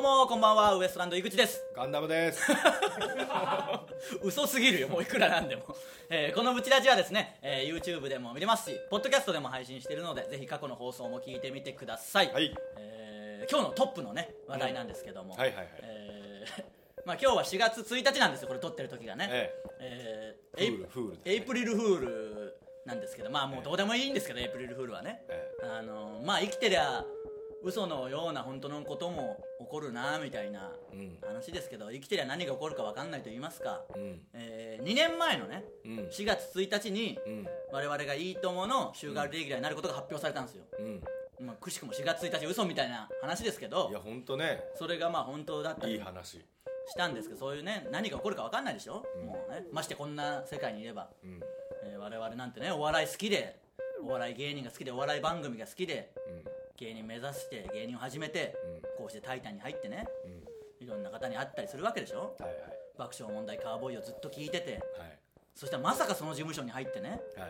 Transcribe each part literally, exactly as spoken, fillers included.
もこんばんは、ウエストランド井口です。 ガンダムです嘘すぎるよ、もういくらなんでも、えー、このブチラジはですね、えー、YouTube でも見れますし、ポッドキャストでも配信しているので、ぜひ過去の放送も聞いてみてください。 はい、 えー、今日のトップのね話題なんですけども、 うん、はいはいはい、 えーまあ、今日はしがつついたちなんですよ、これ撮ってる時がね、 えええー、エイプフール、 エイプリルフールなんですけど、まあもうどうでもいいんですけど、ええ、エイプリルフールはね、ええ、あのまあ生きてりゃ嘘のような本当のことも起こるなみたいな話ですけど、うん、生きてりゃ何が起こるか分かんないと言いますか、うん、えー、にねんまえのね、うん、しがつついたちに、うん、我々がいいともの週替わりレギュラーになることが発表されたんですよ、うん、まあ、くしくもしがつついたち嘘みたいな話ですけど、 いや本当ね、それがまあ本当だったりいい話したんですけど、そういうね、何が起こるか分かんないでしょ、うん、もうね、ましてこんな世界にいれば、うん、えー、我々なんてね、お笑い好きで、お笑い芸人が好きで、お笑い番組が好きで、うん、芸人目指して芸人を始めて、うん、こうしてタイタンに入ってね、うん、いろんな方に会ったりするわけでしょ、はいはい、爆笑問題カーボーイをずっと聞いてて、はい、そしたらまさかその事務所に入ってね、はい、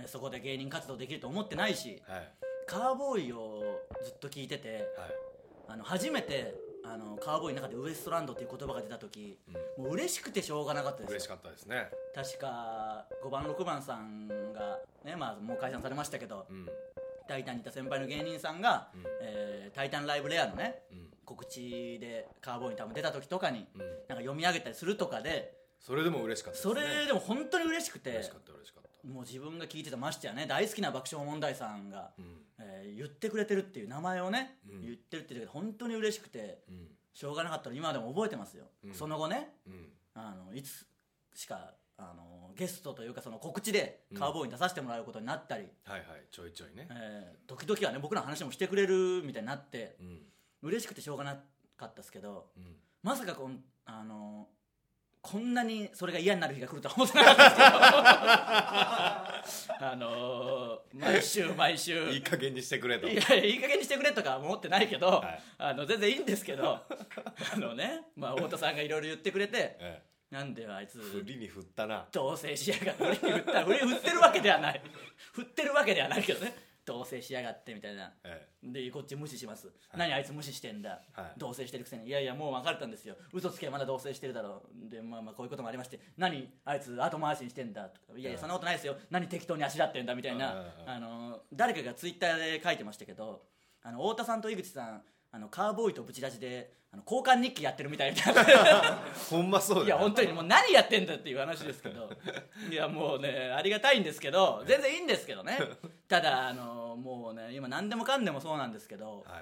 そこで芸人活動できると思ってないし、はい、カーボーイをずっと聞いてて、はい、あの初めてあのカーボーイの中でウエストランドっていう言葉が出た時、うん、もう嬉しくてしょうがなかったですよ。 嬉しかったですね。 確かごばんろくばんさんが、ね、まあ、もう解散されましたけど、うん、タイタンにいた先輩の芸人さんが、うん、えー、タイタンライブレアのね、うん、告知でカーボーイに多分出た時とかに、うん、なんか読み上げたりするとかで、 それでも嬉しかったですね。 それでも本当に嬉しくて、 嬉しかった嬉しかった。 もう自分が聞いてた、ましてやね、大好きな爆笑問題さんが、うん、えー、言ってくれてるっていう名前をね、うん、言ってるっていうけど本当に嬉しくて、うん、しょうがなかったら今でも覚えてますよ、うん、その後ね、うん、あのいつしかあのゲストというかその告知でカウボーイに出させてもらうことになったり、 うん、はいはい、ちょいちょいね、 えー、時々はね僕らの話もしてくれるみたいになって、うん、嬉しくてしょうがなかったですけど、うん、まさかこんあのこんなにそれが嫌になる日が来るとは思ってなかったですけどあのー、毎週毎週いい加減にしてくれと、 いやいやいい加減にしてくれとかは思ってないけど、はい、あの全然いいんですけどあのね、まあ、太田さんがいろいろ言ってくれて、ええ、なんであいつ振りに振ったな、 同棲しやがって振りに振った振りに振ってるわけではない振ってるわけではないけどね、同棲しやがってみたいな、ええ、でこっち無視します、はい、何あいつ無視してんだ、はい、同棲してるくせに、いやいやもう別れたんですよ、嘘つけばまだ同棲してるだろう、で、まあ、まあこういうこともありまして、何あいつ後回しにしてんだとか、いやいやそんなことないですよ、何適当にあしらってんだみたいな、あの誰かがツイッターで書いてましたけど、あの太田さんと井口さん、あのカーボーイとブチラジであの交換日記やってるみたいなほんまそうだよ、 いや本当にもう何やってんだっていう話ですけどいやもうねありがたいんですけど、全然いいんですけどね、ただあのもうね今何でもかんでもそうなんですけど、はい、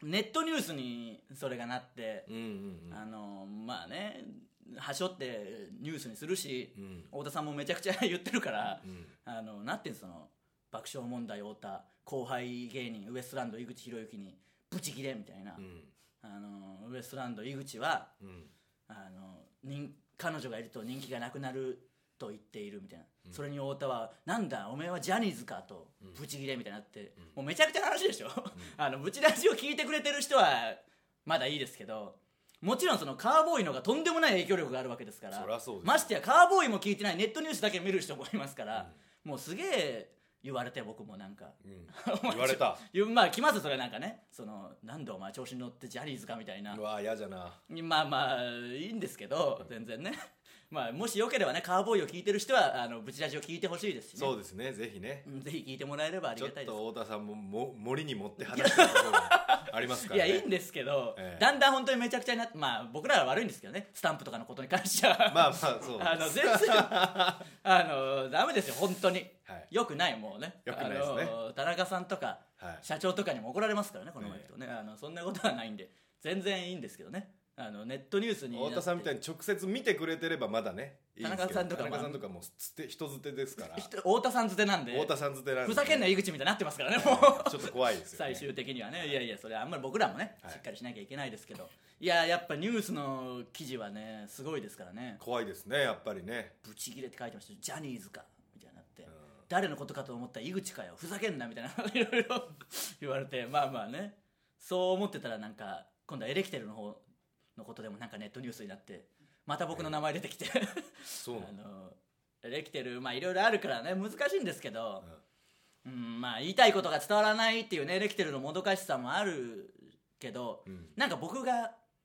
ネットニュースにそれがなって、うんうんうん、あのまあねはしょってニュースにするし、うん、太田さんもめちゃくちゃ言ってるから、うん、あのなんていうんですか、その爆笑問題太田後輩芸人ウエストランド井口浩之にブチギレみたいな、うん、あのウエストランド井口は、うん、あの人彼女がいると人気がなくなると言っているみたいな、うん、それに太田はなんだおめえはジャニーズかとブチギレみたいになって、うん、もうめちゃくちゃな話でしょ、うん、あのブチラジを聞いてくれてる人はまだいいですけど、もちろんそのカーボーイのがとんでもない影響力があるわけですから、 そりゃそうです、 ましてやカーボーイも聞いてないネットニュースだけ見る人もいますから、うん、もうすげえ言われて、僕もなんか、うん、 言われたまあ来ますそれ、なんかね、そのなんでお前調子に乗ってジャニーズかみたいな、 うわ嫌じゃな、 まあまあいいんですけど、全然ねまあもしよければねカーボーイを聞いてる人はあのブチラジを聞いてほしいですしね、 そうですね、ぜひね、 ぜひ聞いてもらえればありがたいです。 ちょっと太田さんもも森に持って話したところがありますからねいやいいんですけど、ええ、だんだん本当にめちゃくちゃになって、まあ僕らは悪いんですけどね、スタンプとかのことに関してはまあまあそうあの全然あのダメですよ本当に、はい、よくない、もうね、 よくないですね、 あの田中さんとか、はい、社長とかにも怒られますからねこの前とね、ええ、あのそんなことはないんで全然いいんですけどね、あのネットニュースに太田さんみたいに直接見てくれてればまだねいいんですけど、田中さんとか、田中さんとかもう人づてですから太田さんづてなんで、 太田さんづてなんで、 ふざけんな井口みたいになってますからねもうちょっと怖いですよ、ね、 最終的にはね、いやいやそれあんまり僕らもね、はい、しっかりしなきゃいけないですけど、いややっぱニュースの記事はねすごいですからね、 怖いですねやっぱりね、 ブチギレって書いてました、ジャニーズかみたいになって、うん、誰のことかと思ったら井口かよふざけんなみたいないろいろ言われて、まあまあね、そう思ってたらなんか今度はエレキテルの方のことでもなんかネットニュースになってまた僕の名前出てきて、えー、そうあのエレキテルまあいろいろあるからね難しいんですけど、うんうん、まあ言いたいことが伝わらないっていうねエレキテルのもどかしさもあるけど、うん、なんか僕が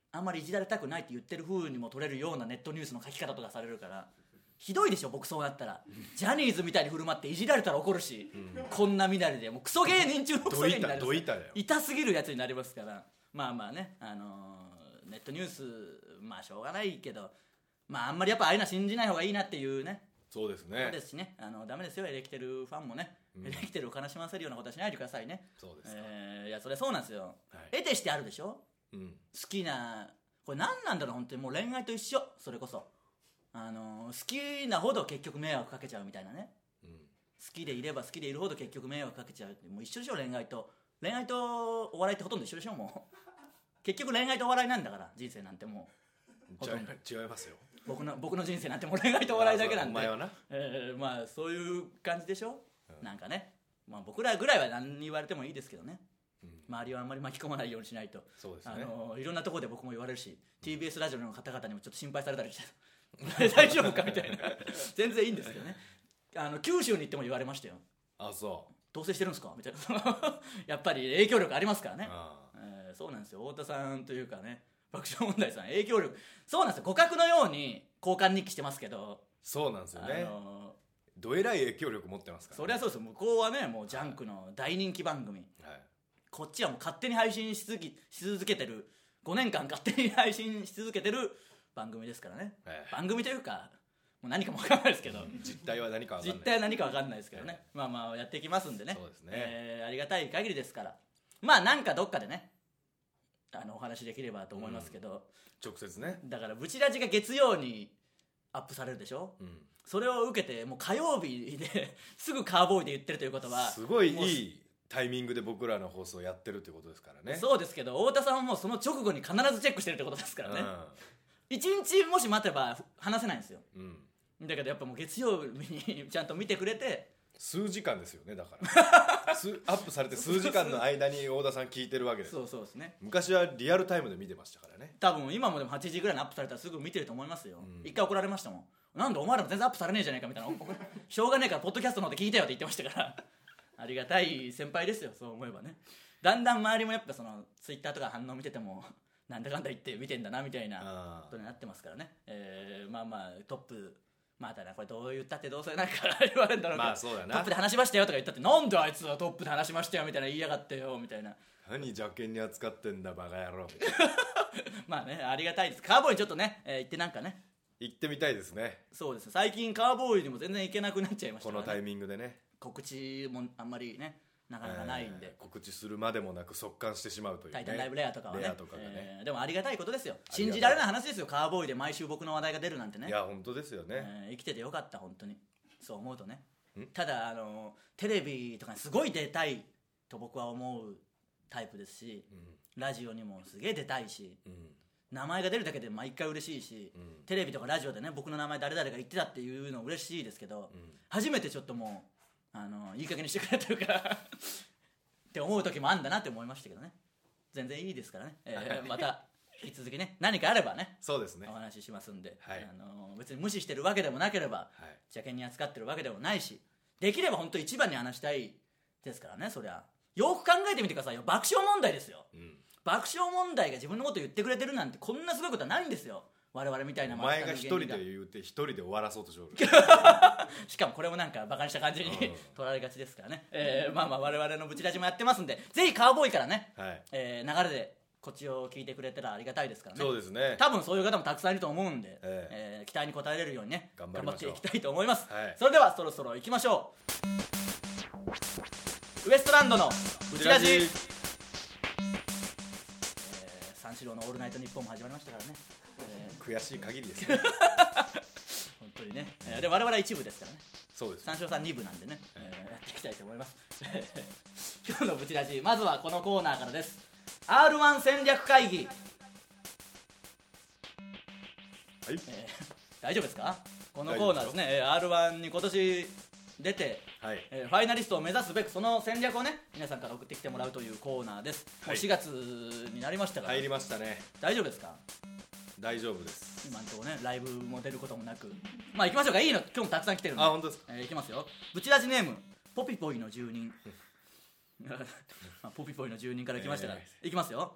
あんまりいじられたくないって言ってる風にも取れるようなネットニュースの書き方とかされるからひどいでしょ。僕そうなったらジャニーズみたいに振る舞っていじられたら怒るし、うん、こんな身なりでもうクソ芸人中のクソ芸人になります痛すぎるやつになりますから、まあまあね、あのー、ネットニュースまあしょうがないけど、まああんまりやっぱああいうのは信じない方がいいなっていうね。 そうですね。 そうですしね、あのダメですよエレキテルファンもね、うん、エレキテルを悲しませるようなことはしないでくださいね。 そうですか、 えー、いやそれそうなんですよ、 はい、 得てしてあるでしょ、うん、好きなこれ何なんだろう本当にもう恋愛と一緒。それこそあの好きなほど結局迷惑かけちゃうみたいなね、うん、好きでいれば好きでいるほど結局迷惑かけちゃう。もう一緒でしょ。恋愛と恋愛とお笑いってほとんど一緒でしょ。もう結局恋愛とお笑いなんだから人生なんてもう違いますよ。 僕の僕の人生なんてもう恋愛とお笑いだけなんで。 お前はな、 えー、まあそういう感じでしょ、うん、なんかね、まあ、僕らぐらいは何言われてもいいですけどね、うん、周りはあんまり巻き込まないようにしないと。 そうですね、 あのいろんなところで僕も言われるし、うん、ティービーエス ラジオの方々にもちょっと心配されたりして大丈夫かみたいな全然いいんですけどね。あの九州に行っても言われましたよ。 あ、そう同棲してるんですかみたいなやっぱり影響力ありますからね。えー、そうなんですよ。太田さんというかね、爆笑問題さん影響力そうなんですよ。互角のように交換日記してますけど。 そうなんですよね、あのー、どえらい影響力持ってますから、ね、 そりゃそうですよ。向こうはねもうジャンクの大人気番組、はい、こっちはもう勝手に配信し続け、し続けてるごねんかん勝手に配信し続けてる番組ですからね、はい、番組というかもう何かも分かんないですけど実態は何か分かんない実態は何か分かんないですけどね、はい、まあまあやっていきますんでね。 そうですね、 えー、ありがたい限りですから、まあなんかどっかでねあのお話できればと思いますけど、 うん、直接ね。 だからブチラジが月曜にアップされるでしょ、うん、それを受けてもう火曜日ですぐカーボーイで言ってるということはすごいいいタイミングで僕らの放送をやってるということですからね。 そうですけど太田さんはもうその直後に必ずチェックしてるってことですからね、うん、いちにちもし待てば話せないんですよ、うん、だけどやっぱもう月曜日にちゃんと見てくれて数時間ですよね。だからアップされて数時間の間に太田さん聞いてるわけです。 そうそうですね。 昔はリアルタイムで見てましたからね。 多分今もでもはちじぐらいにアップされたらすぐ見てると思いますよ、うん、一回怒られましたもん。なんでお前らも全然アップされねえじゃねえかみたいなしょうがねえからポッドキャストの方で聞いたよって言ってましたからありがたい先輩ですよ。そう思えばね。だんだん周りもやっぱそのツイッターとか反応見ててもなんだかんだ言って見てんだなみたいなことになってますからね、えー、まあまあトップまあただこれどう言ったってどうせなんか言われるんだろうけど、 まあそうだな、 トップで話しましたよとか言ったってなんであいつはトップで話しましたよみたいな言いやがってよみたいな、 何邪険に扱ってんだバカ野郎まあねありがたいです。カーボーイにちょっとね、えー、行ってなんかね行ってみたいですね。 そうです。最近カーボーイにも全然行けなくなっちゃいましたからね、 このタイミングでね。 告知もあんまりねなかなかないんで、 えー、告知するまでもなく速乾してしまうというね。 タイタンライブレアとかはね、 レアとかがね、 えー、でもありがたいことですよ。信じられない話ですよ。カーボーイで毎週僕の話題が出るなんてね。 いや本当ですよね、 えー、生きててよかった本当にそう思うとね。ただあのテレビとかにすごい出たいと僕は思うタイプですし、うん、ラジオにもすげえ出たいし、うん、名前が出るだけで毎回嬉しいし、うん、テレビとかラジオでね僕の名前誰々が言ってたっていうの嬉しいですけど、うん、初めてちょっともうあのいい加減にしてくれというかって思う時もあんだなって思いましたけどね。全然いいですからね、えー、また引き続きね何かあればねそうですねお話ししますんで、はい、あの別に無視してるわけでもなければ、はい、邪険に扱ってるわけでもないし、できれば本当一番に話したいですからね。そりゃよく考えてみてくださいよ。爆笑問題ですよ、うん、爆笑問題が自分のこと言ってくれてるなんてこんなすごいことはないんですよ。我々みたいなお前が一人で言うて一人で終わらそうとしよるしかもこれもなんかバカにした感じに取られがちですからね、えー、まあまあ我々のブチラジもやってますんでぜひカウボーイからね、はいえー、流れでこっちを聞いてくれたらありがたいですからね。 そうですね。 多分そういう方もたくさんいると思うんで、えーえー、期待に応えれるようにね頑張っていきたいと思います、はい、それではそろそろ行きましょう。ウエストランドのブチラジ、えー、三四郎のオールナイトニッポンも始まりましたからね、 えー、悔しい限りですね本当にね、えー、で我々は一部ですからね。 そうです。 三四郎さん二部なんでね、えー、やっていきたいと思います今日のブチラジまずはこのコーナーからです。 アールワン 戦略会議、はいえー、大丈夫ですか。このコーナーですね、 アールワン に今年出て、はいえー、ファイナリストを目指すべくその戦略をね皆さんから送ってきてもらうというコーナーです、はい、もうしがつになりましたから入りましたね。 大丈夫ですか。 大丈夫です。 今のところねライブも出ることもなくまあ行きましょうか。いいの今日もたくさん来てるんで。 あ本当ですか、 えー、行きますよ。ブチラジネームポピポイの住人まあ、ポピポイの住人から来ましたから、えー、いきますよ。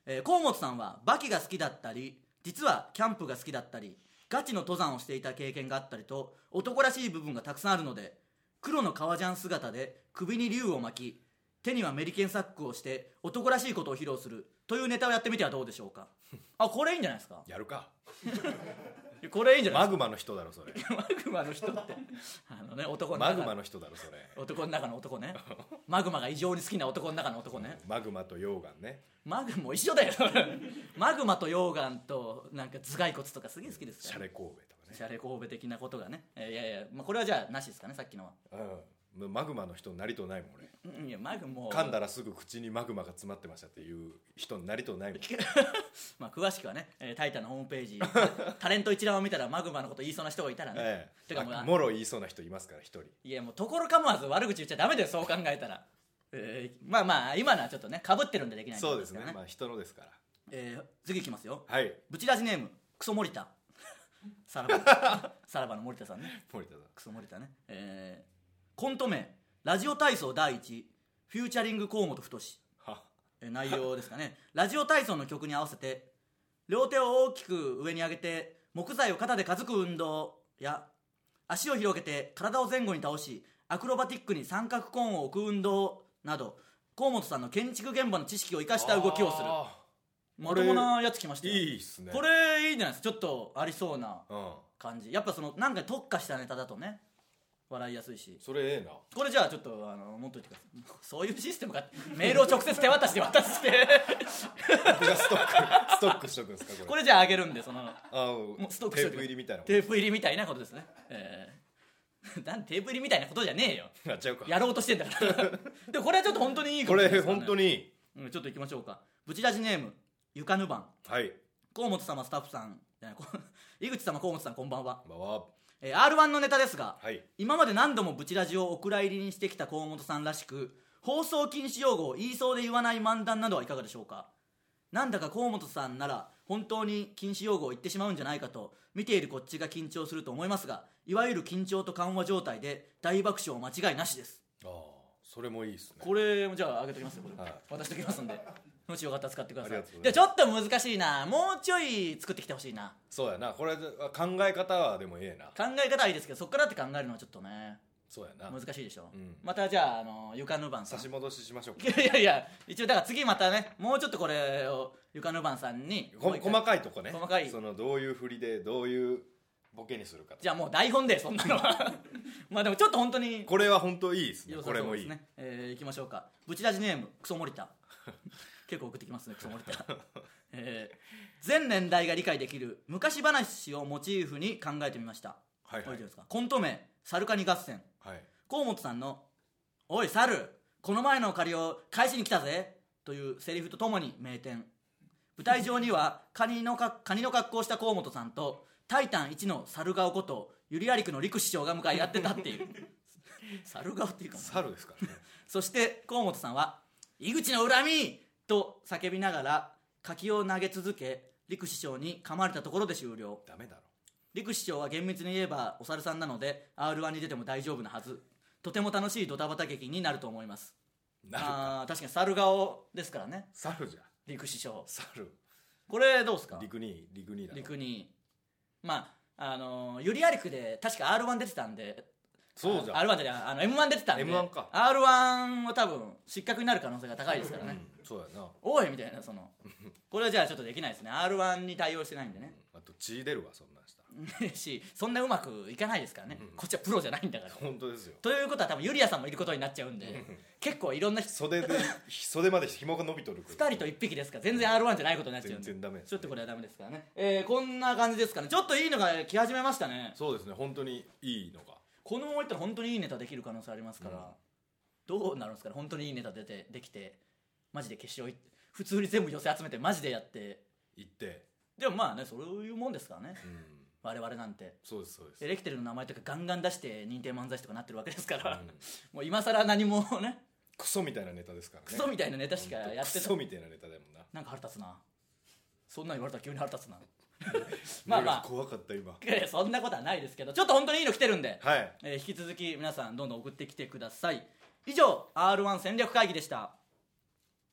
えー、河本さんはバキが好きだったり、実はキャンプが好きだったり、ガチの登山をしていた経験があったりと、男らしい部分がたくさんあるので、黒の革ジャン姿で首に竜を巻き、手にはメリケンサックをして男らしいことを披露するというネタをやってみてはどうでしょうか。あ、これいいんじゃないですか。 やるかこれいいんじゃないですか。 マグマの人だろそれマグマの人ってあのね、男のマグマの人だろそれ男の中の男ねマグマが異常に好きな男の中の男ね。 マグマと溶岩ね。 マグも一緒だよマグマと溶岩となんか頭蓋骨とかすげえ好きですから、ね、 シャレ神戸とかね。 シャレ神戸的なことがね、えー、いやいや、まあ、これはじゃあなしですかね、さっきのは。 うん、マグマの人になりとうないもん俺。 いやマグも噛んだらすぐ口にマグマが詰まってましたっていう人になりとうないもんまあ詳しくはね、えー、タイタンのホームページタレント一覧を見たらマグマのこと言いそうな人がいたらね、 ええ、 てかもうもろ言いそうな人いますから一人。 いやもうところ構わず悪口言っちゃダメだよ、そう考えたら、えー、まあまあ今のはちょっとねかぶってるんでできないんそうですね、まあ人のですから。 えー、次いきますよ。 はい。 ブチラジネームクソ森田さらばさらばの森田さんね。 森田さんクソ森田ね。えー、コント名ラジオ体操第一フューチャリング河本太志。えー、内容ですかねラジオ体操の曲に合わせて両手を大きく上に上げて木材を肩で担ぐ運動や、足を広げて体を前後に倒しアクロバティックに三角コーンを置く運動など、河本さんの建築現場の知識を生かした動きをする。まともなやつ来ましたよ。 いいっすね。 これいいんじゃないですか。ちょっとありそうな感じ、 うん、 やっぱそのなんか特化したネタだとね笑いやすいし。 それええな。 これじゃあちょっとあの持っといてください。そういうシステムか。メールを直接手渡しで渡して僕がストックストックしとくんですかこれ。 これじゃああげるんで、そのあもうストックしとく。テープ入りみたいなテープ入りみたいなことですね。えー、なんテープ入りみたいなことじゃねえよ。 やっちゃうか。 やろうとしてんだからでもこれはちょっと本当にいいかもしれないですからね。 これ本当にいい、 うん、ちょっと行きましょうか。ブチラジネームゆかぬばん。 はい。 河本様スタッフさんじゃない井口様河本さんこんばんは。 こんばんは。 えー、アールワン のネタですが、 はい、 今まで何度もブチラジをお蔵入りにしてきた河本さんらしく、放送禁止用語を言いそうで言わない漫談などはいかがでしょうか。なんだか河本さんなら本当に禁止用語を言ってしまうんじゃないかと見ているこっちが緊張すると思いますが、いわゆる緊張と緩和状態で大爆笑間違いなしです。 ああ、それもいいですね。 これじゃああげときますよ。これ、はい、渡しておきますんでもしよかったら使ってください。でちょっと難しいな、もうちょい作ってきてほしいな。 そうやな、これ考え方はでもええな。 考え方はいいですけど、そっからって考えるのはちょっとね、 そうやな、難しいでしょ、うん、 またじゃあ、あのゆかぬばんさん差し戻ししましょうか。 いやいや、一応だから次またね、もうちょっとこれをゆかぬばんさんに細かいとこね、 細かいそのどういう振りでどういうボケにするか。 じゃあもう台本でそんなのはまあでもちょっと本当にこれは本当いいですね。 そうですね、 これもいい、 えー、いきましょうか。ブチラジネームクソ森田結構送ってきますね、クソ森田えー、全年代が理解できる昔話をモチーフに考えてみました。はいはい、ですか。コント名サルカニ合戦、はい、河本さんの「おいサル、この前の借りを返しに来たぜ」というセリフとともに名店。舞台上にはカニのかカニの格好をした河本さんとタイタン一の猿顔ことゆりやりくの陸師匠が向かい合ってたっていう猿顔っていうか猿ですからねそして河本さんは「井口の恨み!」と叫びながら柿を投げ続け、陸師匠に噛まれたところで終了。 ダメだろ。 陸師匠は厳密に言えばお猿さんなので アールワン に出ても大丈夫なはず。とても楽しいドタバタ劇になると思います。 なるか。 あ、確かに猿顔ですからね。 猿じゃ陸師匠。 猿。 これどうですか。 陸に陸にだ。 陸に。まああのー、ゆりやりくで確か アールワン 出てたんで。 そうじゃん。 アールワン であの エムワン 出てたんでエムワン か。 アールワン は多分失格になる可能性が高いですからね、 うん、そうやな。 おいみたいな、そのこれはじゃあちょっとできないですね。 アールワン に対応してないんでね、 うん、あと血出るわそんなんしたしそんなうまくいかないですからね、うん、こっちはプロじゃないんだから。 本当ですよ。 ということは多分ユリアさんもいることになっちゃうんで結構いろんな人袖で袖まで紐が伸びとるふたりといっぴきですから全然 アールワン じゃないことになっちゃうんで全然ダメです、ね、 ちょっとこれはダメですからね、えー、こんな感じですかね。ちょっといいのが来始めましたね。 そうですね、本当にいいのがこのままいったら本当にいいネタできる可能性ありますから、うん、どうなるんですかね。本当にいいネタ出てできてマジで決勝い普通に全部寄せ集めてマジでやっていってでもまあね、そういうもんですからね、うん、我々なんて。 そうですそうです。 エレキテルの名前とかガンガン出して認定漫才師とかなってるわけですから、うん、もう今更何もねクソみたいなネタですからね。 クソみたいなネタしかやってた。 クソみたいなネタだもんな。 なんか腹立つな、そんなん言われたら急に腹立つなまあまあ怖かった今。 そんなことはないですけど、ちょっと本当にいいの来てるんで、 はい、 えー、引き続き皆さんどんどん送ってきてください。以上 アールワン 戦略会議でした。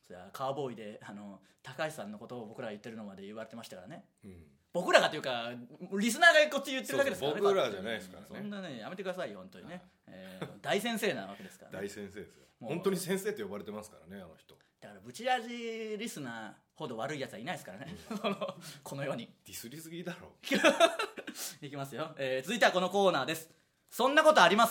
それはカーボーイであの高橋さんのことを僕らが言ってるのまで言われてましたからね、 うん、 僕らがというかリスナーがこっち言ってるだけですからね。 そうそう僕らじゃないですからね。 そんなねやめてくださいよ本当にね、えー、大先生なわけですからね。 大先生ですよ。本当に先生って呼ばれてますからね、あの人。 だからブチラジリスナーほど悪いやつはいないですからね、うん、この世に。 ディスりすぎだろいきますよ、えー、続いてはこのコーナーです。そんなことあります？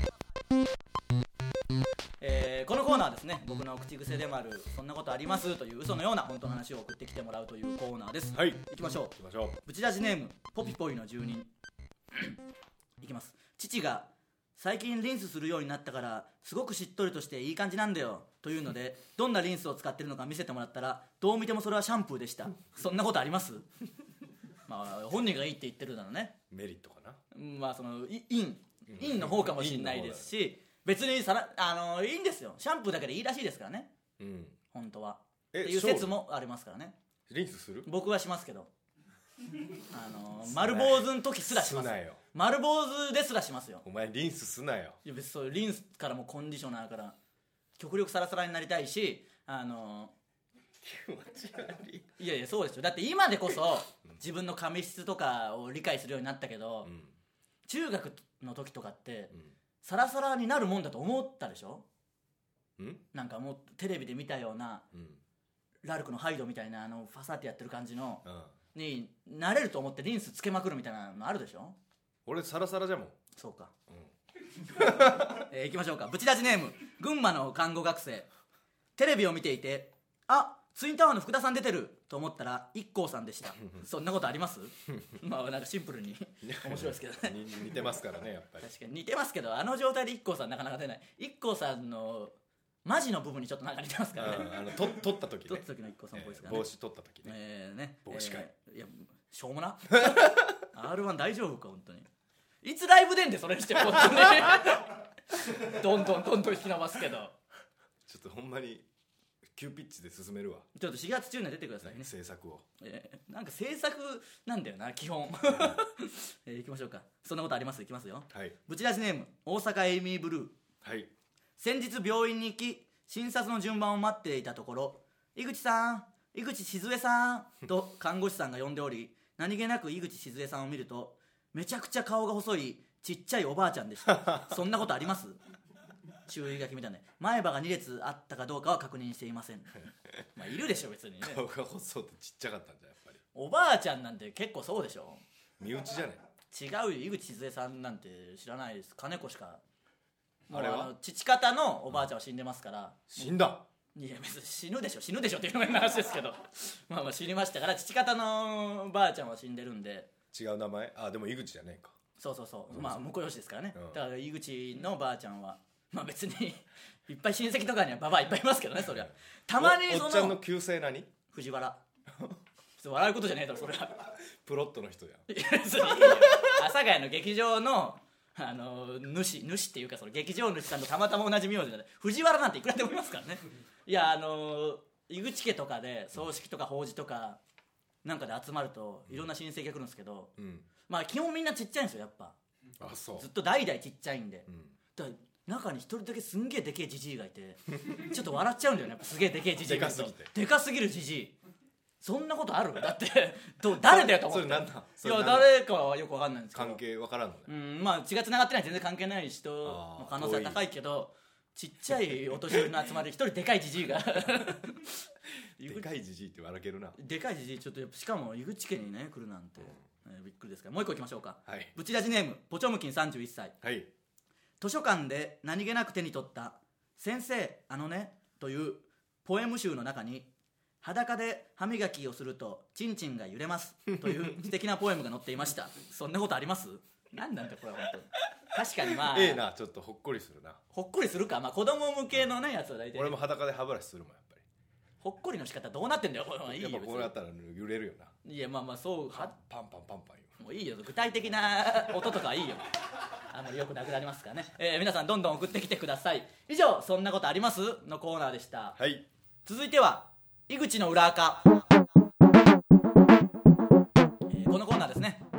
えー、このコーナーはですね、僕の口癖でもあるそんなことありますという嘘のような本当の話を送ってきてもらうというコーナーです。 はい、 行きましょう。 行きましょう。 ブチラジネームポピポイの住人いきます。父が最近リンスするようになったからすごくしっとりとしていい感じなんだよというので、どんなリンスを使ってるのか見せてもらったらどう見てもそれはシャンプーでした。そんなことあります？まあ本人がいいって言ってるならね、 メリットかな。 まあそのインインの方かもしれないですし、別にさらあのいいんですよ、シャンプーだけでいいらしいですからね、うん、本当はっていう説もありますからね。 リンスする？ 僕はしますけどあの丸坊主の時すらします。 すなよ。 丸坊主ですらしますよ。 お前リンスすなよ。 いや別にそういうリンスからもコンディショナーから極力サラサラになりたいし、あの気持ち悪い。 いやいやそうですよ。だって今でこそ自分の髪質とかを理解するようになったけど、うん、中学の時とかって、うん、サラサラになるもんだと思ったでしょ。んなんかもうテレビで見たような、うん、ラルクのハイドみたいなあのファサってやってる感じの、うんになれると思ってリンスつけまくるみたいなのあるでしょ。 俺サラサラじゃもん。 そうか、うんえー、いきましょうか。ブチラジネーム群馬の看護学生。テレビを見ていて、あ、ツインタワーの福田さん出てると思ったら イッコー さんでした。そんなことあります？まあなんかシンプルに面白いですけどね似てますからね、やっぱり。 確かに似てますけど、あの状態で イッコー さんなかなか出ない。 イッコー さんのマジの部分にちょっとなんか似てますからね。 あのと撮った時ね。 撮った時の イッコー さんっぽいですからね。 帽子撮った時ね。 えー、ね。 帽子かい。 えー、いやしょうもな。アールワン 大丈夫か本当に。いつライブ出んでそれにして本当に。どんどんどんどん引き伸ばすけど。 ちょっとほんまに急ピッチで進めるわ。 ちょっとしがつ中には出てくださいね。 制作を。 えー、なんか制作なんだよな基本。えー、行きましょうか。そんなことあります？行きますよ。はい。ブチラジネーム大阪エイミーブルー。はい。先日病院に行き診察の順番を待っていたところ、井口さん、井口静江さんと看護師さんが呼んでおり、何気なく井口静江さんを見るとめちゃくちゃ顔が細いちっちゃいおばあちゃんでした。そんなことあります？注意書きみたいな。前歯がに列あったかどうかは確認していません。まあいるでしょ別にね。 顔が細くてちっちゃかったんじゃやっぱり。 おばあちゃんなんて結構そうでしょ。 身内じゃない。 違うよ、井口静江さんなんて知らないです。金子しか。あれはあの父方のおばあちゃんは死んでますから、うん、 死んだ。 いや別に死ぬでしょ死ぬでしょっていうのが話ですけどまあまあ死にましたから、父方のおばあちゃんは死んでるんで。 違う名前。あでも井口じゃねえか。 そうそうそう、うん、まあ婿養子ですからね、うん、だから井口のばあちゃんはまあ別にいっぱい親戚とかにはババアいっぱいいますけどね。そりゃたまにそのお, おっちゃんの旧姓何？ 藤原。笑うことじゃねえだろそれは。 プロットの人やん。 いや別にいいよ。阿佐ヶ谷の劇場のあの主主っていうかその劇場主さんとたまたま同じ名字で藤原なんていくらでもいますからね。いやあの井口家とかで葬式とか法事とかなんかで集まるといろんな親戚が来るんですけど、うん、まあ基本みんなちっちゃいんですよやっぱ。 あそうずっと代々ちっちゃいんで、うん、だから中に一人だけすんげえでけえじじいがいてちょっと笑っちゃうんだよね。やっぱすげえでけえじじいがいてでかすぎてでかすぎるじじい。そんなことある？だってど誰だよと思って。 それなんだ？ いや誰かはよく分かんないんですけど。 関係分からんのね。 うんまあ血がつながってない全然関係ない人の可能性は高いけど、ちっちゃいお年寄りの集まり一人でかいじじいがでかいじじいって笑けるな。 でかいじじいちょっとしかも井口家にね来るなんて、うんえー、びっくりですから。もう一個いきましょうか。はい、ブチラジネームポチョムキンさんじゅういっさい。はい。図書館で何気なく手に取った先生あのねというポエム集の中に、裸で歯磨きをするとチンチンが揺れますという素敵なポエムが載っていました。そんなことあります？何なんだこれは本当に。確かにまあええな、ちょっとほっこりするな。 ほっこりするか。まあ子供向けのねやつは大体、 俺も裸で歯ブラシするもんやっぱり。 ほっこりの仕方どうなってんだよこれ。いいよやっぱこうやったら揺れるよな。 いやまあまあそうパンパンパンパンよ。 もういいよ具体的な音とかはいいよ。あんまりよくなくなりますからね。えー、皆さんどんどん送ってきてください。以上そんなことありますのコーナーでした。はい。続いては井口の裏垢。えー、このコーナーですね。僕が普段ツ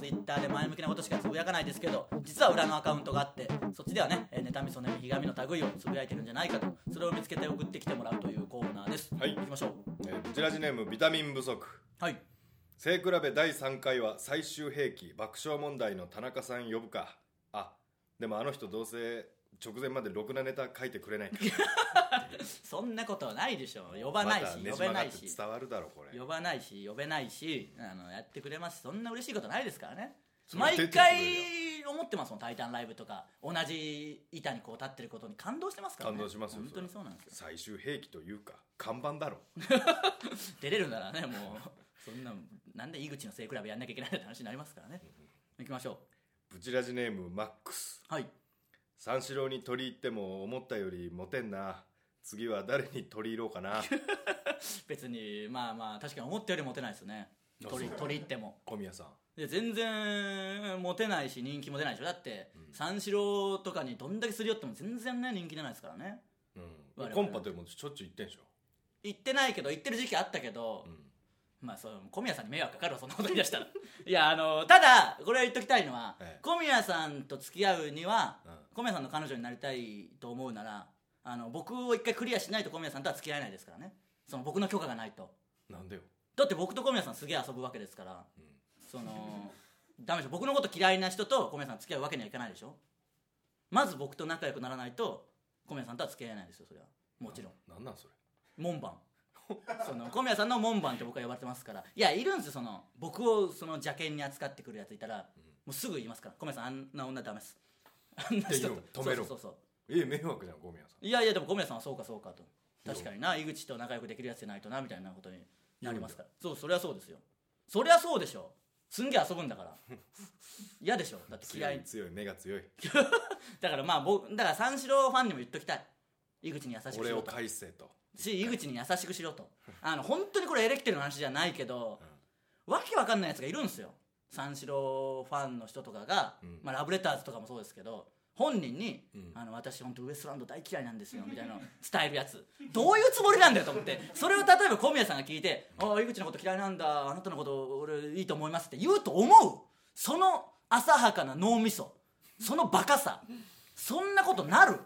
ツイッターで前向きなことしかつぶやかないですけど、実は裏のアカウントがあって、そっちではね、妬み、そねみ、ひがみの類をつぶやいてるんじゃないかと、それを見つけて送ってきてもらうというコーナーです。 はい、 行きましょう。 えー、ブチラジネームビタミン不足。 はい。 背比べだいさんかいは最終兵器爆笑問題の田中さん呼ぶか。あ、でもあの人どうせ直前までろくなネタ書いてくれないかそんなことはないでしょ。呼ばないし、呼べないし、 伝わるだろこれ。 呼ばないし呼べないし、あのやってくれます。そんな嬉しいことないですからね。毎回思ってますもん。タイタンライブとか同じ板にこう立ってることに感動してますからね。 感動しますよ。 本当にそうなんですよ。 最終兵器というか看板だろ出れるならね、もうそんな、なんで井口の背比べやんなきゃいけないって話になりますからね。行きましょう。ブチラジネームマックス。 はい。 三四郎に取り入っても思ったよりモテんな。次は誰に取り入ろうかな別にまあまあ確かに思ったよりモテないですね。取り取り入っても小宮さんで全然モテないし人気も出ないでしょ。だって、うん、三四郎とかにどんだけすり寄っても全然ね人気出ないですからね。 うん、コンパでもしょっちゅう行ってんでしょ。 行ってないけど行ってる時期あったけど、うん、まあそう小宮さんに迷惑かかるわそんなこと言い出したらいやあのただこれは言っときたいのは、ええ、小宮さんと付き合うには、うん、小宮さんの彼女になりたいと思うならあの僕を一回クリアしないと小宮さんとは付き合えないですからね。その僕の許可がないと。 なんでよ。 だって僕と小宮さんすげえ遊ぶわけですから、うん、そのダメでしょ。僕のこと嫌いな人と小宮さん付き合うわけにはいかないでしょ。まず僕と仲良くならないと小宮さんとは付き合えないですよ。それはもちろん。 なんなんそれ。 門番その小宮さんの門番って僕は呼ばれてますから。いやいるんですよ。その僕をその邪険に扱ってくるやついたら、うん、もうすぐ言いますから。小宮さんあんな女ダメです。あんな人と止めろ。 そうそうそう。 え迷惑じゃん小宮さん。 いやいやでも小宮さんはそうかそうかと。確かにな井口と仲良くできるやつじゃないとなみたいなことになりますから。そうそりゃそうですよ。そりゃそうでしょ。すんげえ遊ぶんだから嫌でしょ。だって嫌い強い、強い目が強いだからまあ僕だから三四郎ファンにも言っときたい。井口に優しくしろと。 俺を返せとし井口に優しくしろとあの本当にこれエレキテルの話じゃないけど、うん、わけわかんないやつがいるんですよ。三四郎ファンの人とかが、うんまあ、ラブレターズとかもそうですけど本人に、うん、あの私本当ウエストランド大嫌いなんですよみたいなの伝えるやつどういうつもりなんだよと思って。それを例えば小宮さんが聞いてああ井口のこと嫌いなんだあなたのこと俺いいと思いますって言うと思う。その浅はかな脳みそそのバカさそんなことなる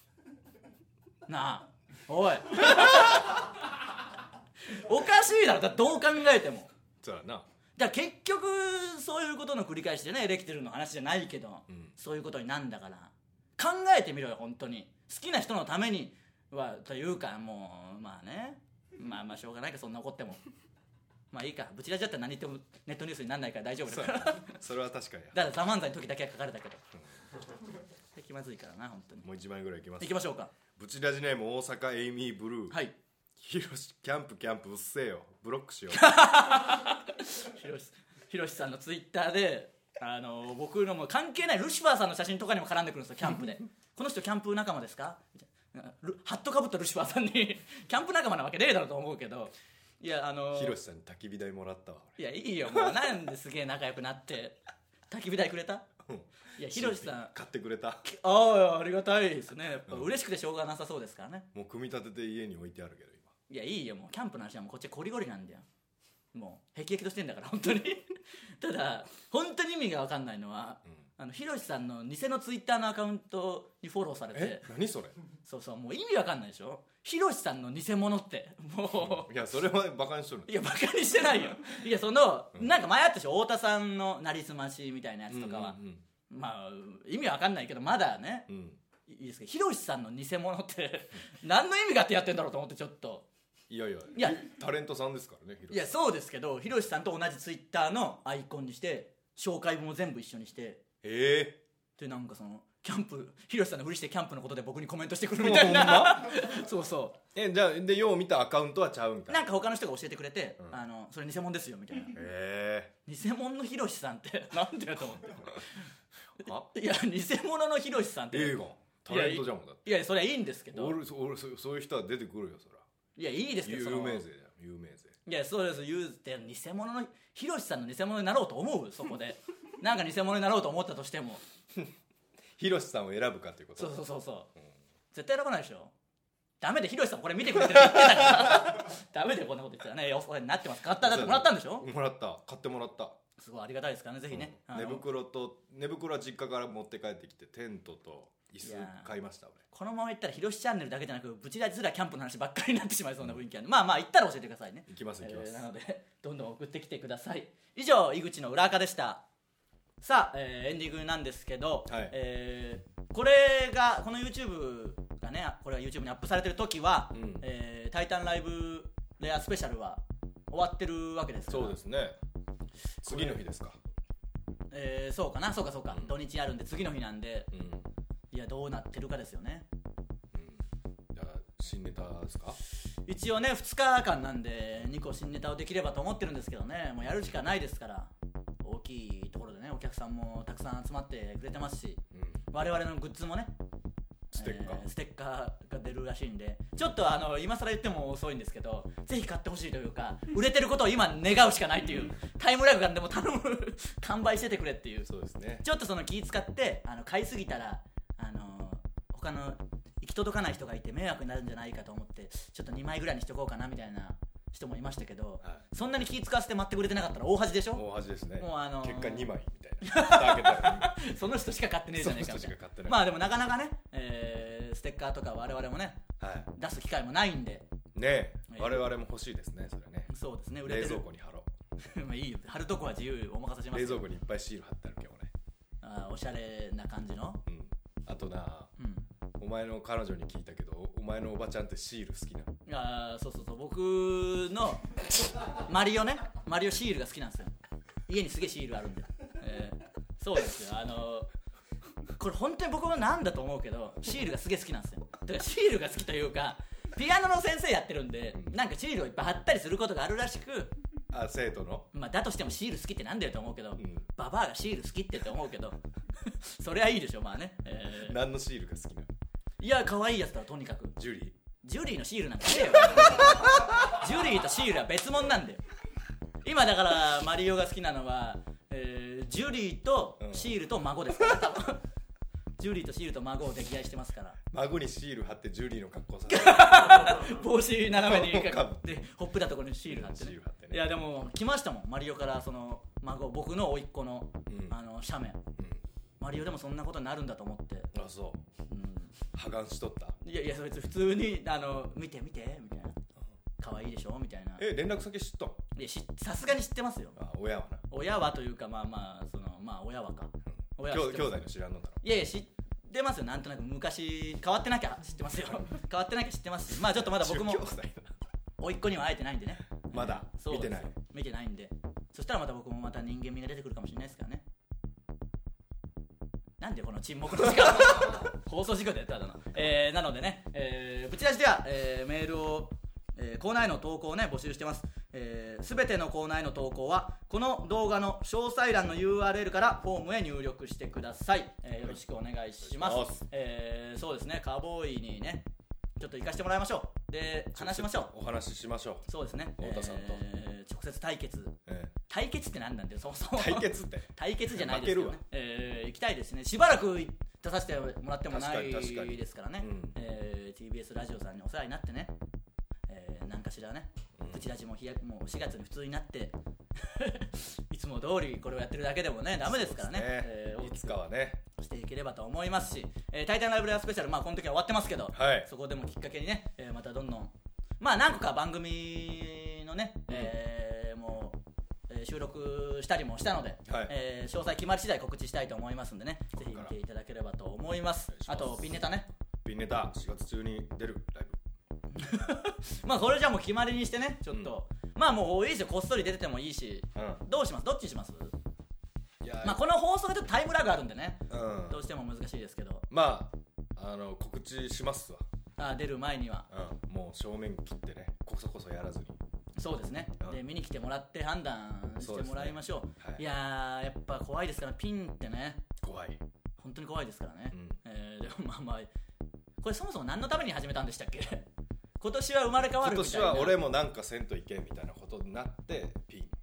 なあおいおかしいだろ。だどう考えてもそうだな。 だから結局そういうことの繰り返しでねエレキテルの話じゃないけど、うん、そういうことになんだから考えてみろよ本当に。好きな人のためにはというかもうまあねまあまあしょうがないかそんな怒ってもまあいいか。ブチラジだったら何言ってもネットニュースにならないから大丈夫だからそれは確かに。 だからザ・漫才の時だけは書かれたけど気まずいからな本当に。 もういちまいぐらいいきます。 いきましょうか。 ブチラジネーム大阪エイミーブルー。 はい。 ひろしキャンプキャンプうっせえよブロックしようひろしひろしさんのツイッターであの僕のも関係ないルシファーさんの写真とかにも絡んでくるんですよキャンプでこの人キャンプ仲間ですかみたいなハットかぶったルシファーさんにキャンプ仲間なわけねえだろうと思うけどいやあのひろしさんに焚き火台もらったわいやいいよもうなんですげえ仲良くなって焚き火台くれたいやひろしさん買ってくれた。 ああありがたいですね。やっぱ嬉しくてしょうがなさそうですからね。 もう組み立てて家に置いてあるけど今。 いやいいよもうキャンプの話はもうこっちコリゴリなんだよ。もうへきへきとしてんだから本当にただ本当に意味が分かんないのは、うん、あのひろしさんの偽のツイッターのアカウントにフォローされてえ何それ。 そうそうもう意味分かんないでしょ。ひろしさんの偽物ってもういやそれはバカにしとる。 いやバカにしてないよいやその、うん、なんか前あったでしょ太田さんのなりすましみたいなやつとかは、うんうんうんまあ意味わかんないけどまだね、うん、いいですけどひろしさんの偽物って何の意味があってやってんだろうと思ってちょっといやいやいやタレントさんですからね。 いやそうですけどひろしさんと同じツイッターのアイコンにして紹介文も全部一緒にしてええー、でなんかそのキャンプひろしさんのふりしてキャンプのことで僕にコメントしてくるみたいなそうそうえじゃあでよう見たアカウントはちゃうんか。 なんか他の人が教えてくれて、うん、あのそれ偽物ですよみたいな。 ええー、偽物のひろしさんってなんでやと思っていや偽物のひろしさんって映画タレントじゃんもんだって。 いやそれはいいんですけど俺俺そそういう人は出てくるよそら。 いやいいですけど有名税だよ有名税。 いやそうです言うて偽物のひろしさんの偽物になろうと思うそこでなんか偽物になろうと思ったとしてもひろしさんを選ぶかっていうこと。 そうそうそうそう、うん、絶対選ばないでしょ。ダメでひろしさんこれ見てくれてるって言ってたからダメでこんなこと言ってたらねよそになってます。買っただってもらったんでしょ。 もらった買ってもらった。 すごいありがたいですからね、ぜひね、 うん、寝袋と寝袋は実家から持って帰ってきてテントと椅子買いました俺。 このまま行ったらひろしチャンネルだけじゃなくブチラジズラキャンプの話ばっかりになってしまいそうな雰囲気ある、うん、まあまあ行ったら教えてくださいね。 行きます行きます、 えー、なのでどんどん送ってきてください。以上井口の裏垢でした。さあ、えー、エンディングなんですけど、はい、えー、これがこの YouTube がね、これが YouTube にアップされてる時は、うん、えー、タイタンライブレアスペシャルは終わってるわけですから。 そうですね、次の日ですか。 えー、そうかな、そうかそうか、うん、土日あるんで次の日なんで、うん、いやどうなってるかですよね。 うん、じゃあ新ネタですか。 一応ねふつかかんなんでにこ新ネタをできればと思ってるんですけどね、もうやるしかないですから。大きいところでねお客さんもたくさん集まってくれてますし、うん、我々のグッズもねステッカー、 えー、ステッカーが出るらしいんで、ちょっとあの今更言っても遅いんですけど、ぜひ買ってほしいというか、売れてることを今願うしかないっていうタイムラグがでも頼む完売しててくれっていう。 そうですね、 ちょっとその気使ってあの買いすぎたらあの他の行き届かない人がいて迷惑になるんじゃないかと思ってちょっとにまいぐらいにしとこうかなみたいな人もいましたけど、はい、そんなに気使わせて待ってくれてなかったら大恥でしょ。 大恥ですね。 もうあのー、 結果にまいみたいなその人しか買ってねえじゃねえかみたいな。まあでもなかなかね、えー、ステッカーとか我々もね、はい、出す機会もないんでねえ、えー、我々も欲しいですねそれね。 そうですね、売れてる冷蔵庫に貼ろうまあいいよ、貼るとこは自由お任せします。 冷蔵庫にいっぱいシール貼ってあるけどね。 あ、おしゃれな感じの、 うん、あとな、うん、お前の彼女に聞いたけどお前のおばちゃんってシール好きなの。 あ、そうそうそう、僕のマリオね、マリオシールが好きなんですよ。家にすげえシールあるんで、えー、そうですよ。あのこれ本当に僕はなんだと思うけどシールがすげえ好きなんですよ。だからシールが好きというかピアノの先生やってるんで、うん、なんかシールをいっぱい貼ったりすることがあるらしく、 あ、生徒の、 まあ、だとしてもシール好きってなんだよと思うけど、うん、ババアがシール好きってって思うけどそれはいいでしょ、まあね、えー、 何のシールが好きなの。 いや可愛いやつだとにかく。 ジュリージュリーのシールなんかねえよジュリーとシールは別物なんだよ。今だからマリオが好きなのは、えー、ジュリーとシールと孫ですから、多分ジュリーとシールと孫を溺愛してますから。 孫にシール貼ってジュリーの格好させて帽子斜めにかぶってほっぺたところにシール貼って、ね、 シール貼ってね。 いやでも来ましたもん、マリオからその孫、僕の甥っ子の、うん、あの写メ、うん、マリオでもそんなことになるんだと思って。 あ、そう、うん、破顔しとった。 いやいや、そいつ普通にあの見て見てみたいな、可愛いでしょみたいな。 え、連絡先知ったん。 いや、さすがに知ってますよ。 あ、親はな。 親はというか、まあまあそのまあ親はか、 うん、親は知ってます。兄弟の知らんのだろ。 いやいや知ってますよ、なんとなく。昔変わってなきゃ知ってますよ変わってなきゃ知ってますし、まあちょっとまだ僕も甥っ子には会えてないんでね、 まだ、えー、見てない見てないんで、そしたらまた僕もまた人間味が出てくるかもしれないですからね。なんでこの沈黙の時間放送事故でやったの、えー、なのでね、えー、ブチラジでは、えー、メールを、えー、コーナーへの投稿をね募集してます。えー、全てのコーナーへの投稿はこの動画の詳細欄の ユーアールエル からフォームへ入力してください。えー、よろしくお願いします。えー、そうですね、カーボーイにねちょっと行かせてもらいましょう。で話しましょう。 お話ししましょう。 そうですね、 太田さんと、 えー、直接対決、えー、対決って何なんだよそもそも。 対決って対決じゃないですけどね、えー、行きたいですね。しばらく出させてもらってもないですからね、うん、えー、ティービーエス ラジオさんにお世話になってね、えー、何かしらね、プチラジももうしがつに普通になっていつも通りこれをやってるだけでもねダメですからね、 えー、いつかはねしていければと思いますし、えー、タイタンライブレアスペシャル、まあこの時は終わってますけど、はい、そこでもきっかけにね、えー、またどんどんまあ何個か番組のね、うん、えー、もう、えー、収録したりもしたので、はい、えー、詳細決まり次第告知したいと思いますんでね、ぜひ見ていただければと思います。あとピンネタね、 ピンネタしがつ中に出るライブまあこれじゃもう決まりにしてね、ちょっと、うん、まあもういいですよ、こっそり出ててもいいし、うん、どうします、どっちにします。いや、まあこの放送がちょっとタイムラグあるんでね、うん、どうしても難しいですけど、 まああの告知しますわ。 あ、出る前には、 うん、もう正面切ってね、こそこそやらずに。 そうですね、うん、で見に来てもらって判断してもらいましょう。う、ね、はい、いやーやっぱ怖いですからピンってね、 怖い、 本当に怖いですからね、うん、えー、でもまあまあこれそもそも何のために始めたんでしたっけ今年は生まれ変わるみたいな。 今年は俺もなんかせんといけんみたいなことになってピン。 で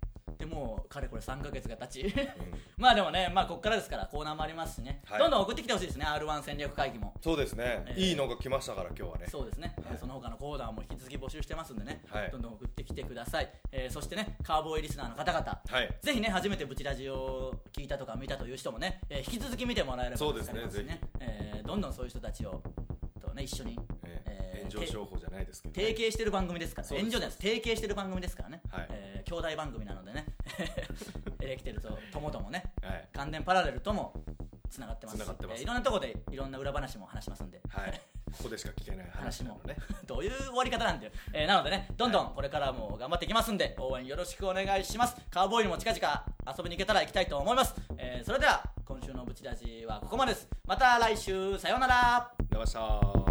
ってもうかれこれさんかげつが経ち、うん、まあでもね、まあこっからですからコーナーもありますしね、はい、どんどん送ってきてほしいですね。 アールワン 戦略会議もそうですね、えー、いいのが来ましたから今日はね。 そうですね、はい、その他のコーナーも引き続き募集してますんでね、はい、どんどん送ってきてください、えー、そしてねカーボーイリスナーの方々、はい、ぜひね初めてブチラジオを聞いたとか見たという人もね、えー、引き続き見てもらえればそうですね、ぜひ、 えー、どんどんそういう人たちをと、ね、一緒に、 えーえー、炎上商法じゃないですけど、 ね、提携してる番組ですからね。炎上じゃないです、提携してる番組ですからね、はい、えー、兄弟番組なのでねエレキテルとともともね、はい、関電パラレルともつながってますし、つながってます、えー、いろんなところでいろんな裏話も話しますんで、はい、 ここでしか聞けない話もねどういう終わり方なんていう、えー、なのでねどんどんこれからも頑張っていきますんで応援よろしくお願いします。カウボーイにも近々遊びに行けたら行きたいと思います、えー、それでは今週のブチラジはここまでです。また来週、さようなら。 ありがとうございました。